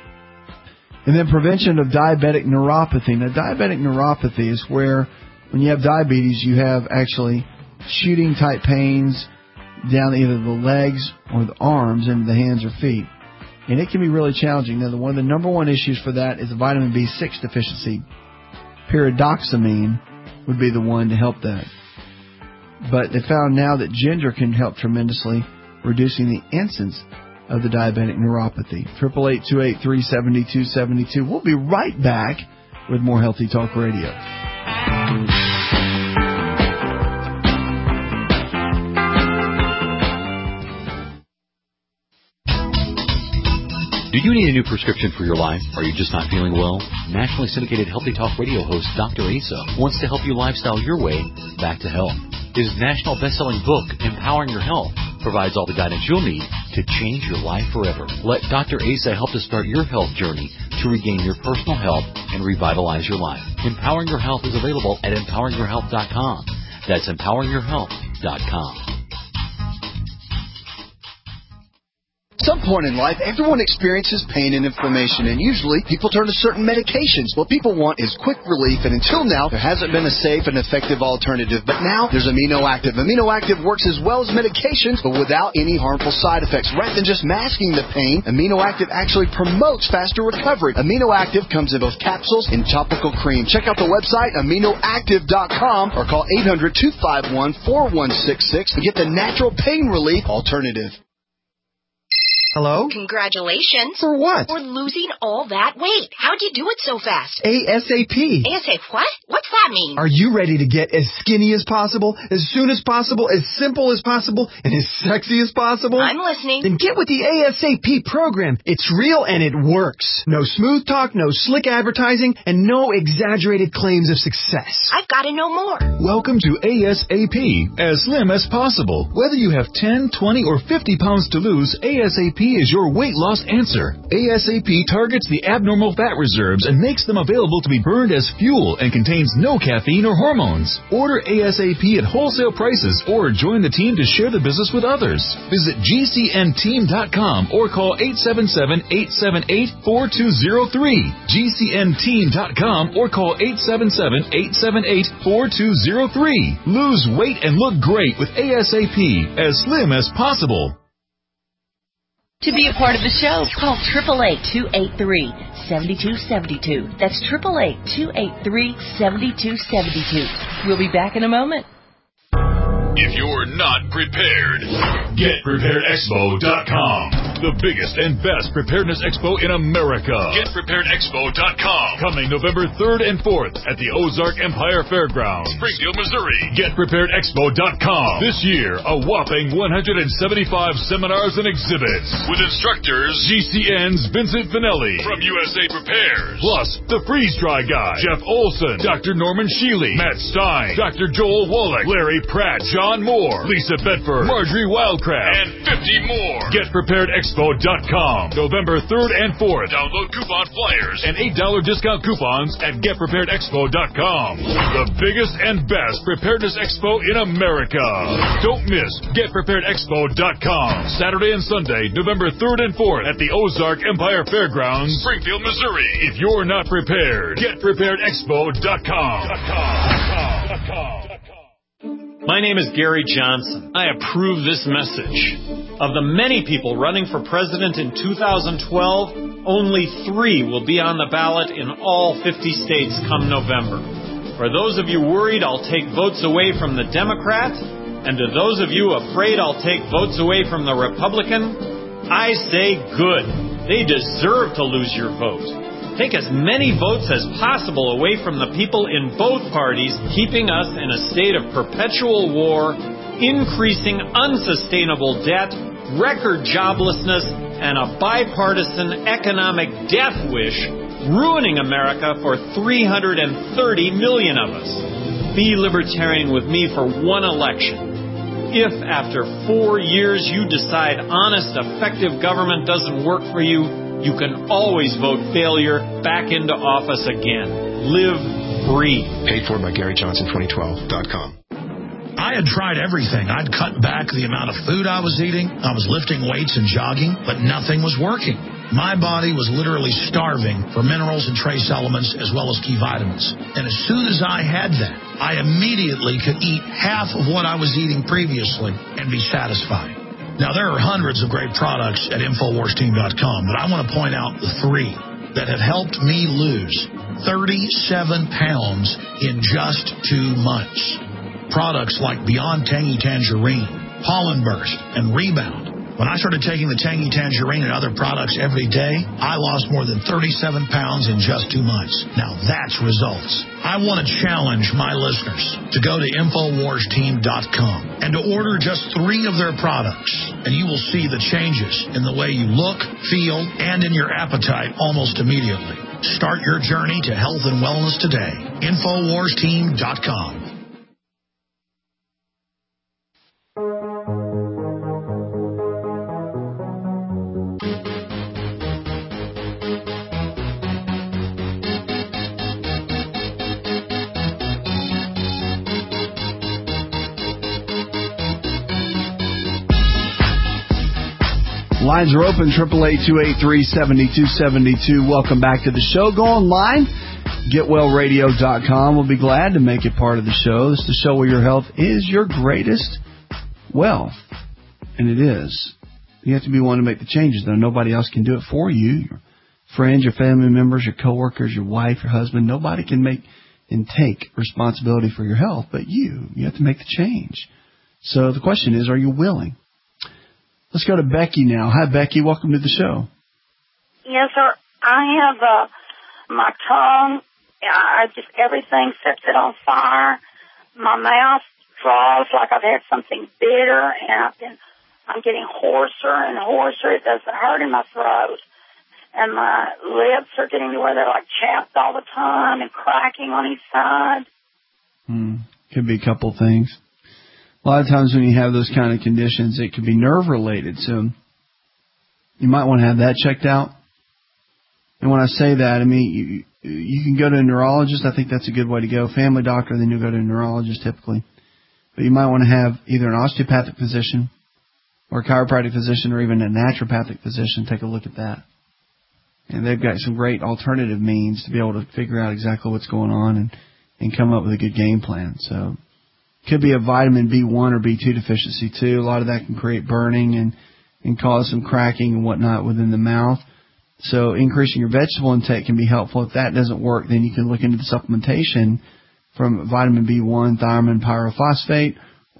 And then prevention of diabetic neuropathy. Now, diabetic neuropathy is where when you have diabetes, you have actually shooting type pains down either the legs or the arms and the hands or feet. And it can be really challenging. Now, the, one of the number one issues for that is the vitamin B six deficiency. Pyridoxamine would be the one to help that. But they found now that ginger can help tremendously reducing the incidence of the diabetic neuropathy. Triple eight two eight three seventy two seventy two. We'll be right back with more Healthy Talk Radio. Do you need a new prescription for your life? Are you just not feeling well? Nationally syndicated Healthy Talk radio host Doctor Asa wants to help you lifestyle your way back to health. His national best-selling book, Empowering Your Health, provides all the guidance you'll need to change your life forever. Let Doctor Asa help to start your health journey to regain your personal health and revitalize your life. Empowering Your Health is available at empowering your health dot com. That's empowering your health dot com. At some point in life, everyone experiences pain and inflammation, and usually people turn to certain medications. What people want is quick relief, and until now, there hasn't been a safe and effective alternative. But now, there's Amino Active. Amino Active works as well as medications, but without any harmful side effects. Rather than just masking the pain, Amino Active actually promotes faster recovery. Amino Active comes in both capsules and topical cream. Check out the website, amino active dot com, or call eight hundred, two five one, four one six six and get the natural pain relief alternative. Hello? Congratulations. For what? For losing all that weight. How'd you do it so fast? ASAP. ASAP what? What's that mean? Are you ready to get as skinny as possible, as soon as possible, as simple as possible, and as sexy as possible? I'm listening. Then get with the ASAP program. It's real and it works. No smooth talk, no slick advertising, and no exaggerated claims of success. I've got to know more. Welcome to ASAP, as slim as possible. Whether you have ten, twenty, or fifty pounds to lose, ASAP is your weight loss answer. ASAP targets the abnormal fat reserves and makes them available to be burned as fuel and contains no caffeine or hormones. Order ASAP at wholesale prices or join the team to share the business with others. Visit G C N team dot com or call eight seven seven, eight seven eight, four two zero three. G C N team dot com or call eight seven seven, eight seven eight, four two zero three. Lose weight and look great with ASAP, as slim as possible. To be a part of the show, call eight eight eight, two eight three, seven two seven two. That's eight eight eight, two eight three, seven two seven two. We'll be back in a moment. If you're not prepared, get prepared expo dot com. The biggest and best preparedness expo in America. get prepared expo dot com. Coming November third and fourth at the Ozark Empire Fairgrounds, Springfield, Missouri. get prepared expo dot com. This year, a whopping one hundred seventy-five seminars and exhibits with instructors G C N's Vincent Finelli from U S A Prepares, plus the freeze dry guy Jeff Olson, Doctor Norman Shealy, Matt Stein, Doctor Joel Wallach, Larry Pratt, John Moore, Lisa Bedford, Marjorie Wildcraft, and fifty more. get prepared expo dot com. November third and fourth. Download coupon flyers and eight dollars discount coupons at get prepared expo dot com. The biggest and best preparedness expo in America. Don't miss get prepared expo dot com. Saturday and Sunday, November third and fourth at the Ozark Empire Fairgrounds, Springfield, Missouri. If you're not prepared, get prepared expo dot com. My name is Gary Johnson. I approve this message. Of the many people running for president in two thousand twelve, only three will be on the ballot in all fifty states come November. For those of you worried I'll take votes away from the Democrat, and to those of you afraid I'll take votes away from the Republican, I say good. They deserve to lose your vote. Take as many votes as possible away from the people in both parties, keeping us in a state of perpetual war, increasing unsustainable debt, record joblessness, and a bipartisan economic death wish, ruining America for three hundred thirty million of us. Be libertarian with me for one election. If after four years you decide honest, effective government doesn't work for you, you can always vote failure back into office again. Live free. Paid for by Gary Johnson twenty twelve dot com. I had tried everything. I'd cut back the amount of food I was eating. I was lifting weights and jogging, but nothing was working. My body was literally starving for minerals and trace elements as well as key vitamins. And as soon as I had that, I immediately could eat half of what I was eating previously and be satisfied. Now, there are hundreds of great products at Infowars Team dot com, but I want to point out the three that have helped me lose thirty-seven pounds in just two months. Products like Beyond Tangy Tangerine, Pollen Burst, and Rebound When I started taking the Tangy Tangerine and other products every day, I lost more than thirty-seven pounds in just two months. Now that's results. I want to challenge my listeners to go to Infowars Team dot com and to order just three of their products, and you will see the changes in the way you look, feel, and in your appetite almost immediately. Start your journey to health and wellness today. Infowars Team dot com. Lines are open, triple eight, two eight three, seven two seven two. Welcome back to the show. Go online, get well radio dot com. We'll be glad to make it part of the show. This is the show where your health is your greatest wealth. And it is. You have to be one to make the changes, though. Nobody else can do it for you. Your friends, your family members, your coworkers, your wife, your husband. Nobody can make and take responsibility for your health but you. You have to make the change. So the question is, are you willing? Let's go to Becky now. Hi, Becky. Welcome to the show. Yes, sir. I have uh, my tongue. I just everything sets it on fire. My mouth draws like I've had something bitter, and I've been I'm getting hoarser and hoarser. It doesn't hurt in my throat, and my lips are getting to where they're like chapped all the time and cracking on each side. Hmm. Could be a couple things. A lot of times when you have those kind of conditions, it could be nerve-related, so you might want to have that checked out. And when I say that, I mean, you, you can go to a neurologist. I think that's a good way to go. Family doctor, then you'll go to a neurologist typically. But you might want to have either an osteopathic physician or a chiropractic physician or even a naturopathic physician take a look at that. And they've got some great alternative means to be able to figure out exactly what's going on and, and come up with a good game plan. So could be a vitamin B one or B two deficiency, too. A lot of that can create burning and, and cause some cracking and whatnot within the mouth. So increasing your vegetable intake can be helpful. If that doesn't work, then you can look into the supplementation from vitamin B one, thiamine pyrophosphate,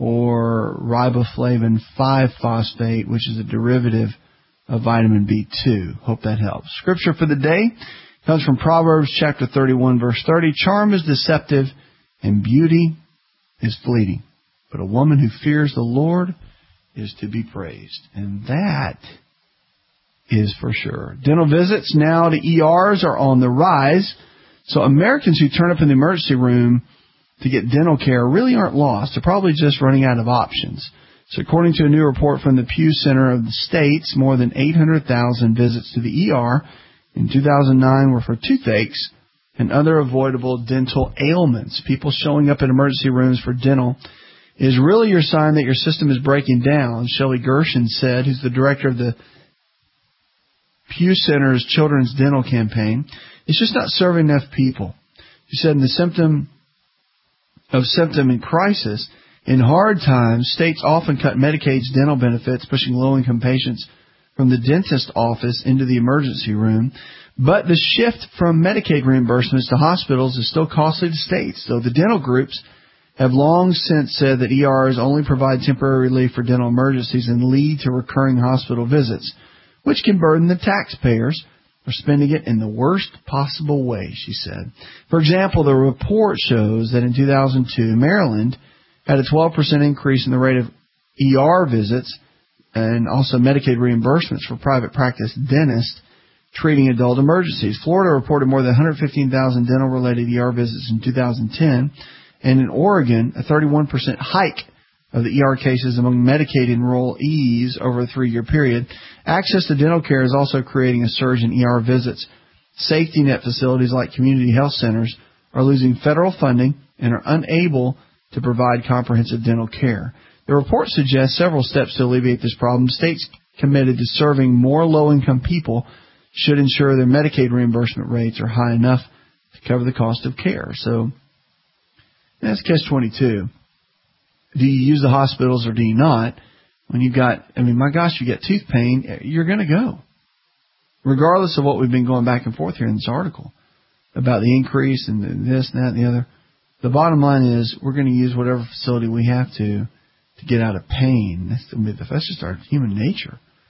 or riboflavin five phosphate, which is a derivative of vitamin B two. Hope that helps. Scripture for the day comes from Proverbs chapter thirty-one, verse thirty. Charm is deceptive and beauty is fleeting, but a woman who fears the Lord is to be praised. And that is for sure. Dental visits now to E Rs are on the rise, so Americans who turn up in the emergency room to get dental care really aren't lost. They're probably just running out of options. So according to a new report from the Pew Center of the States, more than eight hundred thousand visits to the E R in two thousand nine were for toothaches and other avoidable dental ailments. People showing up in emergency rooms for dental is really your sign that your system is breaking down, Shelley Gershon said, who's the director of the Pew Center's Children's Dental Campaign. It's just not serving enough people. She said in the symptom of symptom in crisis, in hard times, states often cut Medicaid's dental benefits, pushing low-income patients from the dentist office into the emergency room. But the shift from Medicaid reimbursements to hospitals is still costly to states. So the dental groups have long since said that E Rs only provide temporary relief for dental emergencies and lead to recurring hospital visits, which can burden the taxpayers for spending it in the worst possible way, she said. For example, the report shows that in two thousand two, Maryland had a twelve percent increase in the rate of E R visits and also Medicaid reimbursements for private practice dentists treating adult emergencies. Florida reported more than one hundred fifteen thousand dental-related E R visits in two thousand ten, and in Oregon, a thirty-one percent hike of the E R cases among Medicaid enrollees over a three-year period. Access to dental care is also creating a surge in E R visits. Safety net facilities like community health centers are losing federal funding and are unable to provide comprehensive dental care. The report suggests several steps to alleviate this problem. States committed to serving more low-income people should ensure their Medicaid reimbursement rates are high enough to cover the cost of care. So that's catch twenty-two. Do you use the hospitals or do you not? When you've got, I mean, my gosh, you get tooth pain, you're going to go. Regardless of what we've been going back and forth here in this article about the increase and this and that and the other, the bottom line is we're going to use whatever facility we have to to get out of pain. That's, that's just our human nature.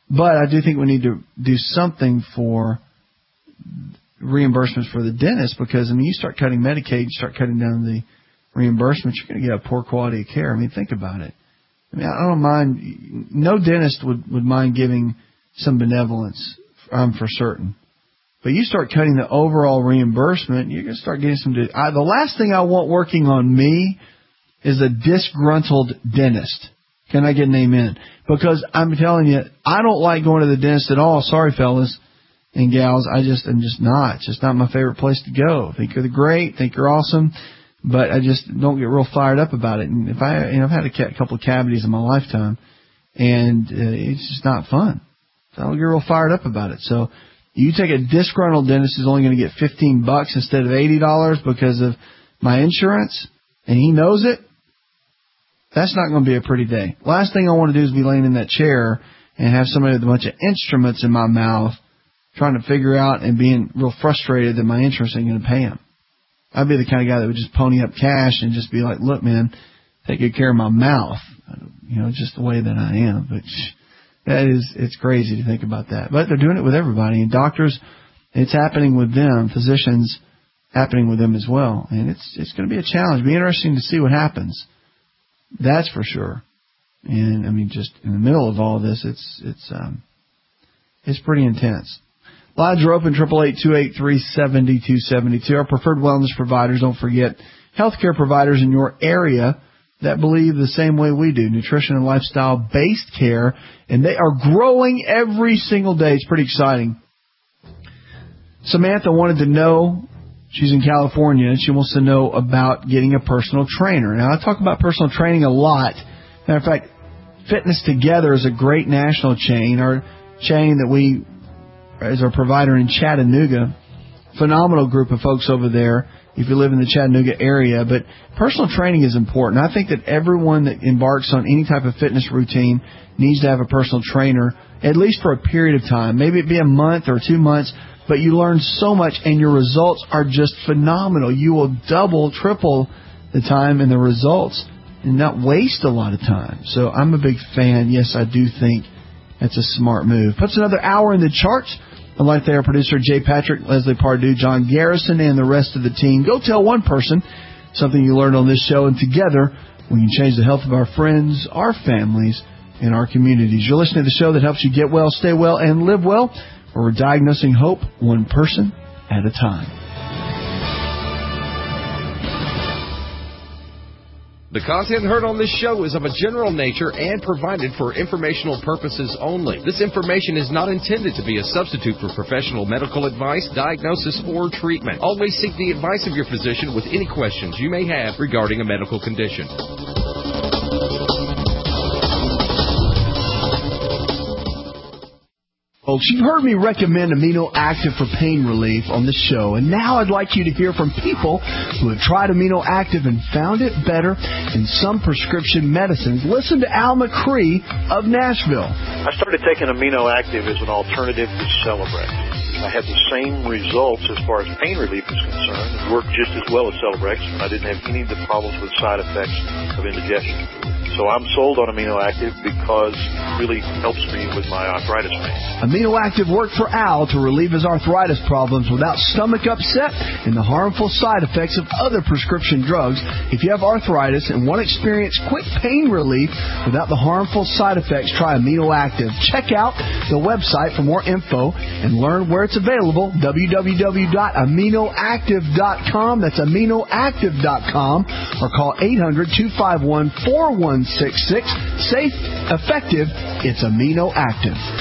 But I do think we need to do something for reimbursements for the dentist, because, I mean, you start cutting Medicaid, you start cutting down the reimbursements, you're going to get a poor quality of care. I mean, think about it. I mean, I don't mind, no dentist would, would mind giving some benevolence, um, for certain. But you start cutting the overall reimbursement, you're going to start getting some... I, the last thing I want working on me is a disgruntled dentist. Can I get an amen? Because I'm telling you, I don't like going to the dentist at all. Sorry, fellas and gals. I just, I'm just not. It's just not my favorite place to go. Think you're great, think you're awesome, but I just don't get real fired up about it. And if I, you know, I've had a, ca- a couple of cavities in my lifetime, and uh, it's just not fun. So I don't get real fired up about it. So you take a disgruntled dentist who's only going to get fifteen bucks instead of eighty dollars because of my insurance, and he knows it. That's not going to be a pretty day. Last thing I want to do is be laying in that chair and have somebody with a bunch of instruments in my mouth trying to figure out and being real frustrated that my insurance ain't going to pay him. I'd be the kind of guy that would just pony up cash and just be like, look, man, take good care of my mouth. You know, just the way that I am. But that is, it's crazy to think about that. But they're doing it with everybody. And doctors, it's happening with them. Physicians, happening with them as well. And it's it's going to be a challenge. It'll be interesting to see what happens. That's for sure. And I mean, just in the middle of all of this, it's it's um, it's pretty intense. Lines are open, triple eight two eight three seven two seven two. Our preferred wellness providers, don't forget, healthcare providers in your area that believe the same way we do, nutrition and lifestyle-based care, and they are growing every single day. It's pretty exciting. Samantha wanted to know, she's in California, and she wants to know about getting a personal trainer. Now, I talk about personal training a lot. Matter of fact, Fitness Together is a great national chain, our chain that we, as our provider in Chattanooga. Phenomenal group of folks over there if you live in the Chattanooga area. But personal training is important. I think that everyone that embarks on any type of fitness routine needs to have a personal trainer, at least for a period of time. Maybe it be a month or two months, but you learn so much and your results are just phenomenal. You will double, triple the time and the results and not waste a lot of time. So I'm a big fan. Yes, I do think that's a smart move. Puts another hour in the charts. I'd like to thank our producer, Jay Patrick, Leslie Pardue, John Garrison, and the rest of the team. Go tell one person something you learned on this show, and together we can change the health of our friends, our families, and our communities. You're listening to the show that helps you get well, stay well, and live well, where we're diagnosing hope one person at a time. The content heard on this show is of a general nature and provided for informational purposes only. This information is not intended to be a substitute for professional medical advice, diagnosis, or treatment. Always seek the advice of your physician with any questions you may have regarding a medical condition. Folks, you've heard me recommend Amino Active for pain relief on the show, and now I'd like you to hear from people who have tried Amino Active and found it better than some prescription medicines. Listen to Al McCree of Nashville. I started taking Amino Active as an alternative to Celebrex. I had the same results as far as pain relief is concerned. It worked just as well as Celebrex, and I didn't have any of the problems with side effects of indigestion. So I'm sold on Amino Active because it really helps me with my arthritis pain. Amino Active worked for Al to relieve his arthritis problems without stomach upset and the harmful side effects of other prescription drugs. If you have arthritis and want to experience quick pain relief without the harmful side effects, try Amino Active. Check out the website for more info and learn where it's available, w w w dot amino active dot com. That's amino active dot com, or call eight hundred two five one four one six six. Safe, effective, it's Amino Active.